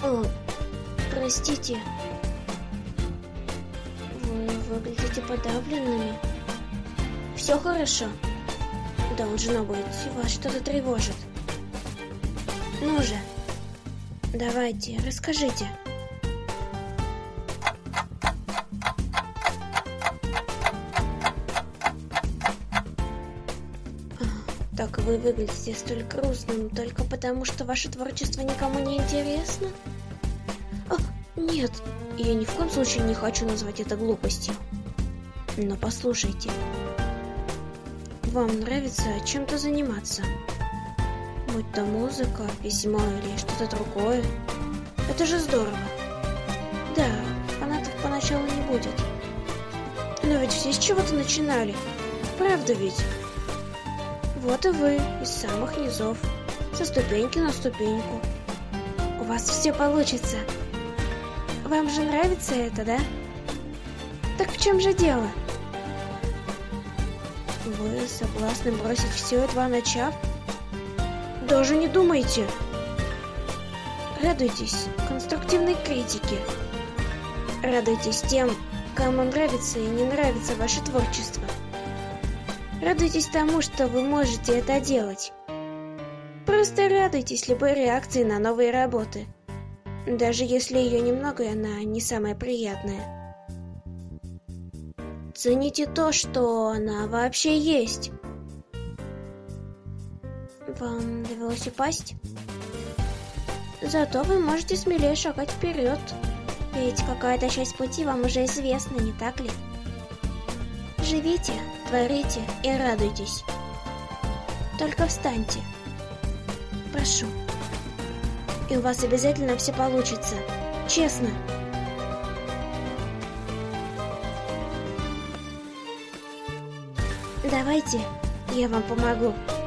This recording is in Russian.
О, простите. Вы выглядите подавленными. Все хорошо? Должно быть, вас что-то тревожит. Ну же, давайте, расскажите. Так вы выглядите столь грустным только потому, что ваше творчество никому не интересно? Нет, я ни в коем случае не хочу назвать это глупостью. Но послушайте, вам нравится чем-то заниматься? Будь то музыка, письмо или что-то другое. Это же здорово. Да, фанатов поначалу не будет. Но ведь все с чего-то начинали. Правда ведь? Вот и вы из самых низов, со ступеньки на ступеньку. У вас все получится. Вам же нравится это, да? Так в чем же дело? Вы согласны бросить все, едва начав? Даже не думайте. Радуйтесь конструктивной критике. Радуйтесь тем, кому нравится и не нравится ваше творчество. Радуйтесь тому, что вы можете это делать. Просто радуйтесь любой реакции на новые работы. Даже если ее немного, и она не самая приятная. Цените то, что она вообще есть. Вам довелось упасть? Зато вы можете смелее шагать вперед. Ведь какая-то часть пути вам уже известна, не так ли? Живите, творите и радуйтесь. Только встаньте. Прошу. И у вас обязательно все получится. Честно. Давайте, я вам помогу.